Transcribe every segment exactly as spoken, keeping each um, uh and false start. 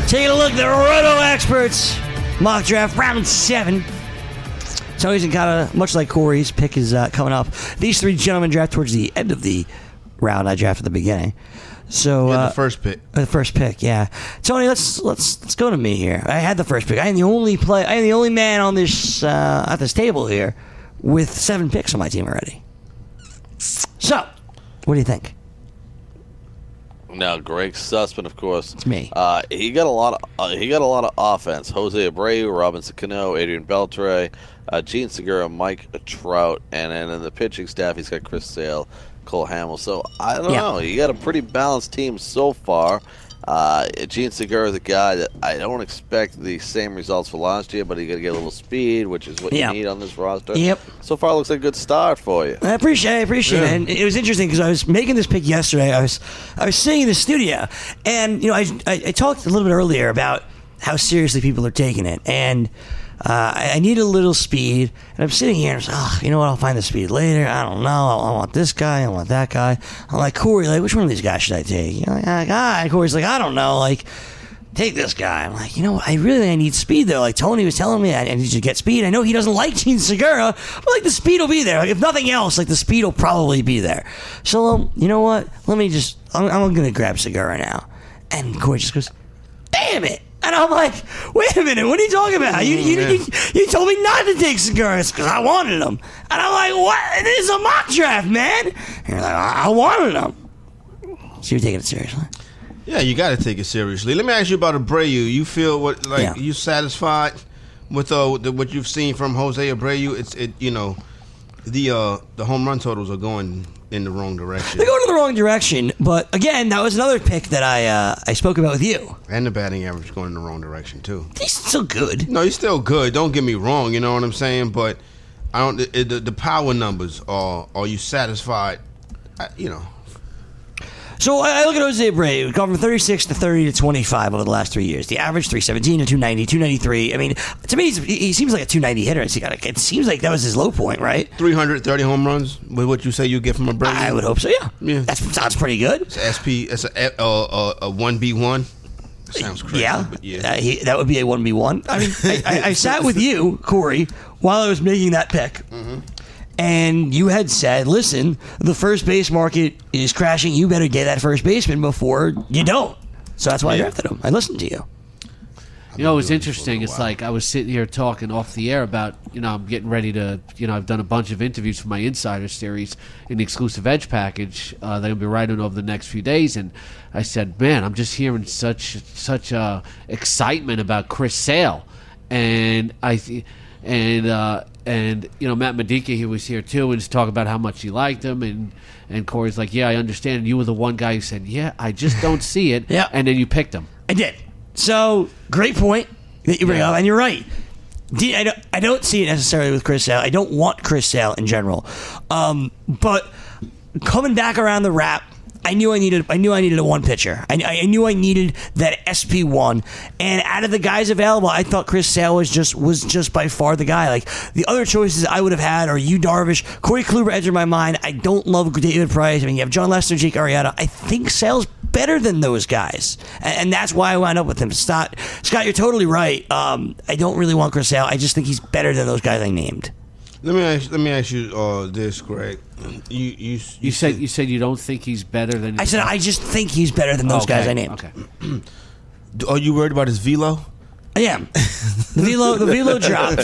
Taking a look at the Roto Experts mock draft round seven. Tony's kind of much like Corey's pick is uh, coming up. These three gentlemen draft towards the end of the round. I drafted at the beginning. So yeah, uh, the first pick. The first pick, yeah. Tony, let's let's let's go to me here. I had the first pick. I am the only play. I am the only man on this uh, at this table here with seven picks on my team already. So, what do you think? Now, Greg Sussman, of course. It's me. Uh, he got a lot of uh, he got a lot of offense. Jose Abreu, Robinson Cano, Adrian Beltre, uh, Gene Segura, Mike Trout, and then in the pitching staff, he's got Chris Sale, Cole Hamels. So I don't yeah. know. He got a pretty balanced team so far. Uh, Gene Segura is a guy that I don't expect the same results for last year, but he got to get a little speed, which is what yeah. you need on this roster. Yep. So far, it looks like a good start for you. I appreciate, I appreciate yeah. it. And it was interesting because I was making this pick yesterday. I was, I was sitting in the studio, and you know, I, I, I talked a little bit earlier about how seriously people are taking it, and uh, I, I need a little speed. And I'm sitting here, and I'm like, oh, you know what? I'll find the speed later. I don't know. I, I want this guy. I want that guy. I'm like, Corey, like, which one of these guys should I take? You know, like, ah, and Corey's like, I don't know, like. Take this guy. I'm like, you know what? I really I need speed, though. Like, Tony was telling me I, I need to get speed. I know he doesn't like Gene Segura, but, like, the speed will be there. Like, if nothing else, like, the speed will probably be there. So, um, you know what? Let me just, I'm, I'm going to grab Segura now. And Corey just goes, damn it. And I'm like, wait a minute, what are you talking about? You you, you, you told me not to take Segura because I wanted him. And I'm like, what? This is a mock draft, man. And you're like, I, I wanted him. So you're taking it seriously? Yeah, you got to take it seriously. Let me ask you about Abreu. You feel what like yeah. you satisfied with uh the, what you've seen from Jose Abreu? It's it you know the uh the home run totals are going in the wrong direction. They're going in the wrong direction, but again, that was another pick that I uh, I spoke about with you. And the batting average is going in the wrong direction too. He's still good. No, he's still good. Don't get me wrong. You know what I'm saying? But I don't. The, the, the power numbers are. Are you satisfied? I, you know. So I look at Jose Abreu, gone from thirty-six to thirty to twenty-five over the last three years. The average three seventeen to two ninety, two ninety-three. I mean, to me, he seems like a two ninety hitter. It seems like that was his low point, right? three hundred thirty home runs with what you say you get from Abreu? I would hope so, yeah. Yeah. That sounds pretty good. It's S P, it's a, a, a, a one B one. Sounds crazy. Yeah, but yeah. Uh, he, that would be a one B one. I mean, I, I, I sat with you, Corey, while I was making that pick. Mm-hmm. And you had said, listen, the first base market is crashing. You better get that first baseman before you don't. So that's why yeah. I drafted him. I listened to you. You know, it was interesting. It's like I was sitting here talking off the air about, you know, I'm getting ready to, you know, I've done a bunch of interviews for my Insider series in the exclusive Edge package uh, that I'll be writing over the next few days. And I said, man, I'm just hearing such such uh, excitement about Chris Sale. And I th- and uh, and you know, Matt Medica, he was here too, and just talk about how much he liked him. And and Corey's like, yeah, I understand. And you were the one guy who said, yeah, I just don't see it. Yeah. And then you picked him. I did. So, great point that you bring yeah. up, and you're right. I don't, I don't see it necessarily with Chris Sale. I don't want Chris Sale in general. Um, but coming back around the wrap, I knew I needed. I knew I needed a one pitcher. I, I knew I needed that S P one. And out of the guys available, I thought Chris Sale was just was just by far the guy. Like the other choices I would have had are Yu Darvish, Corey Kluber entered my mind. I don't love David Price. I mean, you have John Lester, Jake Arrieta. I think Sale's better than those guys, and, and that's why I wound up with him. Scott, Scott, you're totally right. Um, I don't really want Chris Sale. I just think he's better than those guys I named. Let me ask. Let me ask you uh, this, Greg. You you you, you said you said you don't think he's better than. I said I just think he's better than those okay. guys I named. Okay. Are you worried about his velo? I am. The velo, the velo dropped.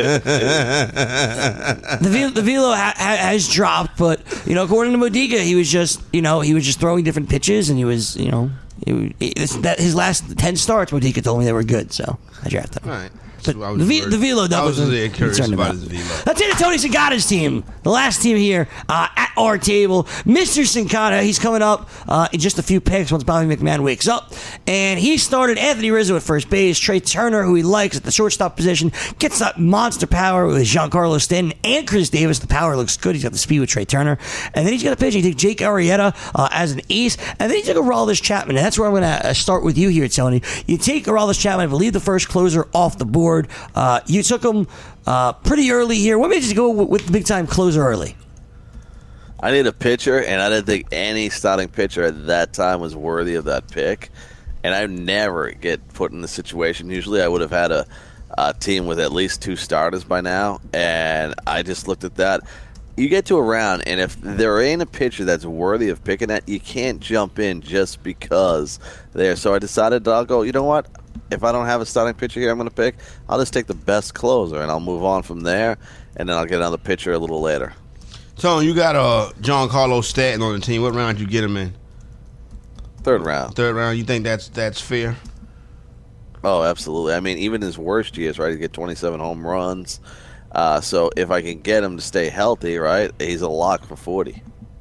The velo, the velo ha, ha, has dropped, but you know, according to Modica, he was just you know he was just throwing different pitches, and he was you know he, he, that his last ten starts, Modica told me they were good, so I drafted him. All right. But the, v, the velo I was really curious about, about his velo. Let's hit Tony Sincata's team. The last team here uh, at our table. Mister Sincata, he's coming up uh, in just a few picks once Bobby McMahon wakes up. And he started Anthony Rizzo at first base. Trey Turner, who he likes at the shortstop position, gets that monster power with Giancarlo Stanton and Chris Davis. The power looks good. He's got the speed with Trey Turner. And then he's got a pitch. He takes Jake Arrieta uh, as an ace. And then he took Aroldis Chapman. And that's where I'm going to start with you here, Tony. You take Aroldis Chapman, I believe the first closer off the board. Uh, you took him uh, pretty early here. What made you go with the big-time closer early? I need a pitcher, and I didn't think any starting pitcher at that time was worthy of that pick. and I never get put in the situation. Usually I would have had a, a team with at least two starters by now, and I just looked at that. You get to a round, and if there ain't a pitcher that's worthy of picking at, you can't jump in just because there. So I decided that I'll go, you know what? If I don't have a starting pitcher here I'm going to pick, I'll just take the best closer, and I'll move on from there, and then I'll get another pitcher a little later. Tony, you got uh, Giancarlo Stanton on the team. What round did you get him in? Third round. Third round. You think that's that's fair? Oh, absolutely. I mean, even his worst years, right, he get twenty-seven home runs. Uh, so if I can get him to stay healthy, right, he's a lock for forty.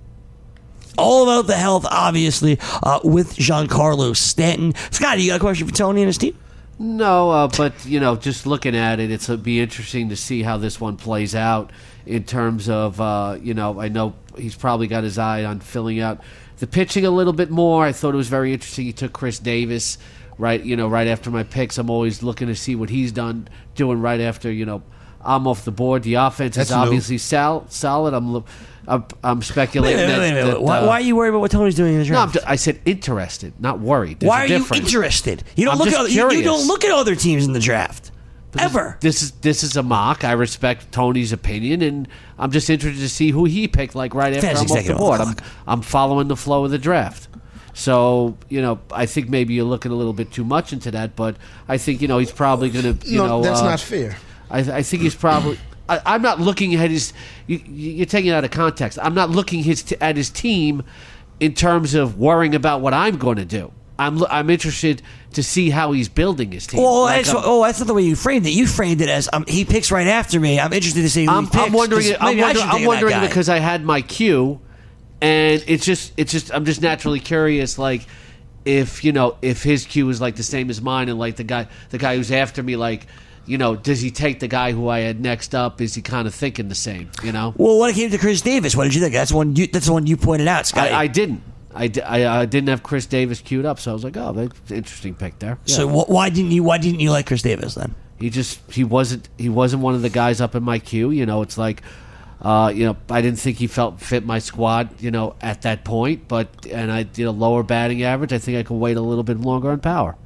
All about the health, obviously, uh, with Giancarlo Stanton. Scott, you got a question for Tony and his team? No, uh, but, you know, just looking at it, it's, it'll be interesting to see how this one plays out in terms of, uh, you know, I know he's probably got his eye on filling out the pitching a little bit more. I thought it was very interesting. He took Chris Davis, right, you know, right after my picks. I'm always looking to see what he's done, doing right after, you know, I'm off the board. The offense That's is obviously sal- solid. I'm, I'm, I'm speculating. Wait, wait, wait, that, wait. that, why, uh, why are you worried about what Tony's doing in the No, I'm draft? ju- I said interested, not worried. There's Why a are you difference. interested? You don't I'm look just at you, you curious. don't look at other teams in the draft ever. This is this is a mock. I respect Tony's opinion, and I'm just interested to see who he picked. Like right after Fantasy I'm off the executive board, on I'm the clock. I'm following the flow of the draft. So you know, I think maybe you're looking a little bit too much into that, but I think you know he's probably going to you no, know that's uh, not fair. I, I think he's probably. I, I'm not looking at his. You, you're taking it out of context. I'm not looking his t- at his team in terms of worrying about what I'm going to do. I'm lo- I'm interested to see how he's building his team. Well, Like, that's, I'm- oh, that's not the way you framed it. You framed it as um, he picks right after me. I'm interested to see who I'm, he picks. I'm wondering. 'cause I'm, maybe I wonder, should I'm think of that wondering guy. because I had my cue, and it's just, it's just, I'm just naturally curious, like if you know, if his cue is like the same as mine, and like the guy, the guy who's after me, like you know, does he take the guy who I had next up? Is he kind of thinking the same? You know. Well, when it came to Chris Davis, what did you think? That's the one. You, that's the one you pointed out, Scott. I, I didn't. I, di- I, I didn't have Chris Davis queued up, so I was like, oh, that's an interesting pick there. Yeah. So wh- why didn't you? Why didn't you like Chris Davis then? He just he wasn't he wasn't one of the guys up in my queue. You know, it's like, uh, you know, I didn't think he felt fit my squad. You know, at that point, but and I did a lower batting average. I think I could wait a little bit longer on power.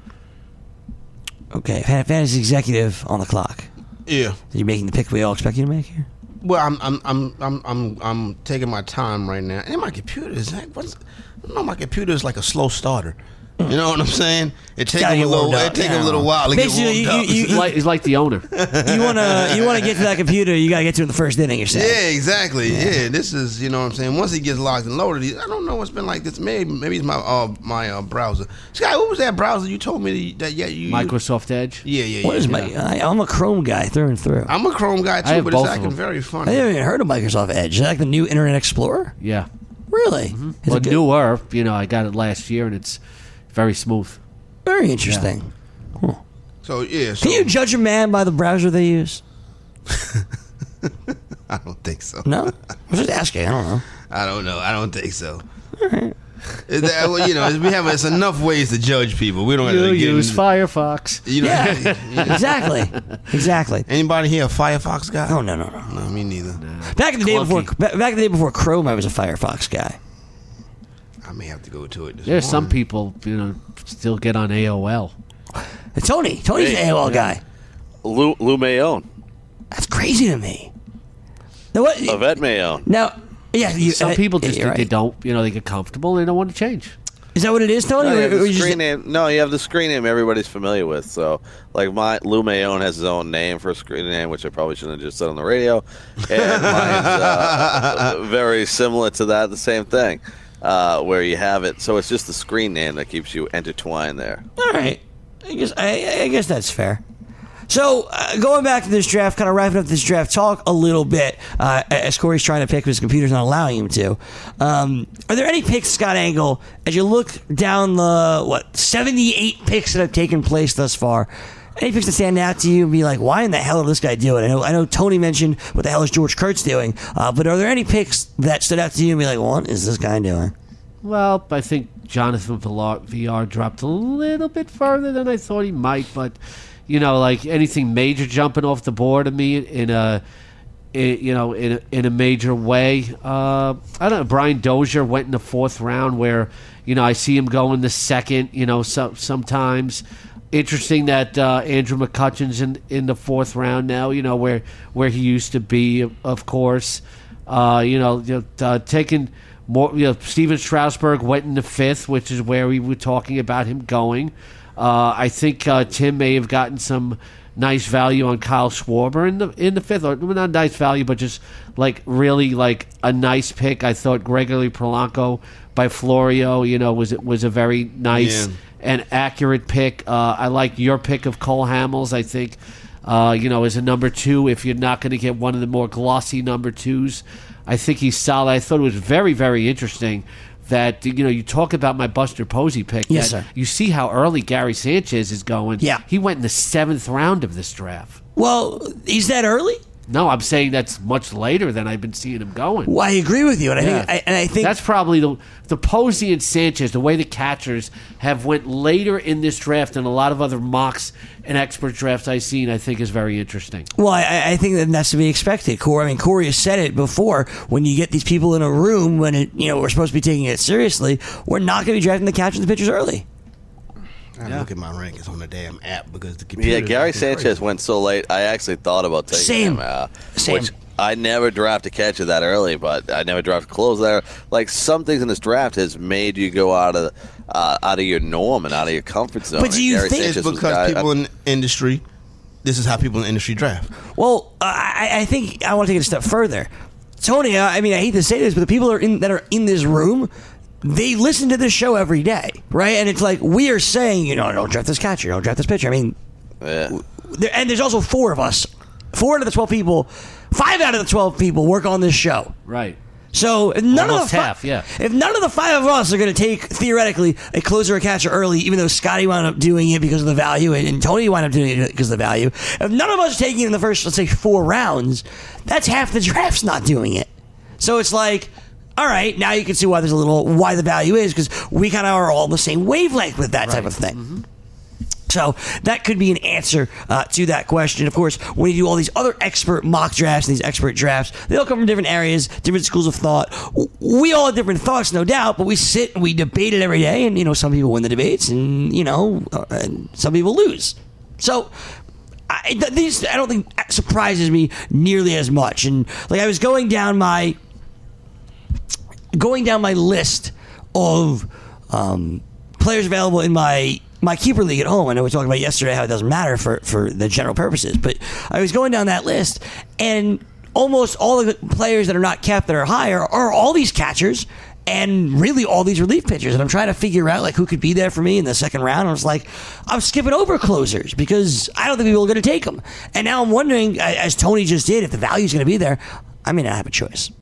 Okay, fan- fantasy executive on the clock. Yeah. Are you making the pick we all expect you to make here? Well, I'm I'm I'm I'm I'm I'm taking my time right now. And my computer is like, what's I don't know, my computer is like a slow starter. You know what I'm saying? It takes Gotta him a get little. warmed up, It take yeah. him a little while to get Basically, warmed up. you- you- He's like, he's like the owner. You wanna you wanna get to that computer? You gotta get to it in the first inning. You're saying? Yeah, exactly. Yeah. this is, you know what I'm saying. Once he gets locked and loaded, he, I don't know what's been like this. Maybe, maybe it's my uh, my uh, browser. Scott, what was that browser you told me that? Yeah, you. Microsoft Edge. Yeah, yeah, yeah. What is my? I, I'm a Chrome guy through and through. I'm a Chrome guy I too, have but it's both of acting them. very I funny. haven't even heard of Microsoft Edge. Is that like the new Internet Explorer? Yeah. Really? Is Well, it good? newer. You know, I got it last year, and it's very smooth. Very interesting. So yeah, so Can you judge a man by the browser they use? I don't think so. No, I'm just asking. I don't know. I don't know. I don't think so. Is that, well, you know, we have it's enough ways to judge people. We don't You have to get use into- Firefox. You know, Yeah, exactly, exactly. Anybody here a Firefox guy? Oh no, no, no. No, me neither. Back in the day Clunky. before, ba- back in the day before Chrome, I was a Firefox guy. I may have to go to it. This There's some morning. people, you know, still get on A O L. And Tony, Tony's Hey, an A O L guy. Lou, Lou Mayone. That's crazy to me. Now what? Yvette Mayone. Now, yeah, you, Some uh, people just you're they right. don't, you know, they get comfortable. They don't want to change. Is that what it is, Tony? No, you Or- have or the you just- screen name. No, you have the screen name everybody's familiar with. So, like, my Lou Mayone has his own name for a screen name, which I probably shouldn't have just said on the radio. And mine's uh, very similar to that, the same thing, uh, where you have it. So it's just the screen name that keeps you intertwined there. All right. I guess I, I guess that's fair. So, uh, going back to this draft, kind of wrapping up this draft talk a little bit, uh, as Corey's trying to pick, but his computer's not allowing him to. Um, are there any picks, Scott Angle, as you look down the, what, seventy-eight picks that have taken place thus far, any picks that stand out to you and be like, why in the hell did this guy do it? I know, I know Tony mentioned what the hell is George Kurtz doing, uh, but are there any picks that stood out to you and be like, what is this guy doing? Well, I think Jonathan Villar- V R dropped a little bit further than I thought he might, but you know, like anything major jumping off the board of me in a, in, you know, in a, in a major way. Uh, I don't know. Brian Dozier went in the fourth round, where You know, I see him going the second. You know, so, sometimes. Interesting that uh, Andrew McCutcheon's in in the fourth round now. You know where where he used to be, of course. Uh, you know, you know uh, taking more. You know, Steven Strasburg went in the fifth, which is where we were talking about him going. Uh, I think uh, Tim may have gotten some nice value on Kyle Schwarber in the in the fifth, or not nice value, but just like really like a nice pick. I thought Gregory Polanco by Florio, you know, was was a very nice. Yeah. An accurate pick. Uh, I like your pick of Cole Hamels. I think, uh, you know, as a number two, if you're not going to get one of the more glossy number twos, I think he's solid. I thought it was very, very interesting that, you know, you talk about my Buster Posey pick. Yes, sir. You see how early Gary Sanchez is going. Yeah. He went in the seventh round of this draft. Well, is that early? No, I'm saying that's much later than I've been seeing him going. Well, I agree with you, and I yeah. think, I, and I think that's probably the the Posey and Sanchez, the way the catchers have went later in this draft than a lot of other mocks and expert drafts I've seen. I think is very interesting. Well, I, I think that that's to be expected. Corey, I mean, Corey has said it before. When you get these people in a room, when it, you know we're supposed to be taking it seriously, we're not going to be drafting the catchers and the pitchers early. I yeah. look at my rankings on the damn app because the computer. Yeah, Gary Sanchez crazy. went so late. I actually thought about taking Same. him. Uh, Same. Which I never draft a catcher that early, but I never draft a close there. Like some things in this draft has made you go out of uh, out of your norm and out of your comfort zone. But do you Gary think Sanchez it's because guy, people I, in the industry? This is how people in the industry draft. Well, uh, I, I think I want to take it a step further. Tony, I mean, I hate to say this, but the people that are in, that are in this room, they listen to this show every day, right? And it's like we are saying, you know, don't draft this catcher, don't draft this pitcher. I mean, yeah. there, and there's also four of us. Four out of the twelve people, five out of the twelve people work on this show. Right. So if none Almost of the fi- half, yeah. If none of the five of us are going to take theoretically a closer or a catcher early, even though Scotty wound up doing it because of the value and, and Tony wound up doing it because of the value, if none of us are taking it in the first, let's say, four rounds, that's half the draft's not doing it. So it's like, all right, now you can see why there's a little why the value is because we kind of are all on the same wavelength with that right. type of thing. Mm-hmm. So that could be an answer uh, to that question. Of course, when you do all these other expert mock drafts and these expert drafts, they all come from different areas, different schools of thought. We all have different thoughts, no doubt, but we sit and we debate it every day. And, you know, some people win the debates and, you know, uh, and some people lose. So I, th- these, I don't think surprises me nearly as much. And like I was going down my, going down my list of um, players available in my my keeper league at home. I know we talked about yesterday how it doesn't matter for, for the general purposes, but I was going down that list, and almost all of the players that are not capped that are higher are all these catchers and really all these relief pitchers. And I'm trying to figure out like who could be there for me in the second round. I was like, I'm skipping over closers because I don't think people are going to take them. And now I'm wondering, as Tony just did, if the value is going to be there, I may not have a choice.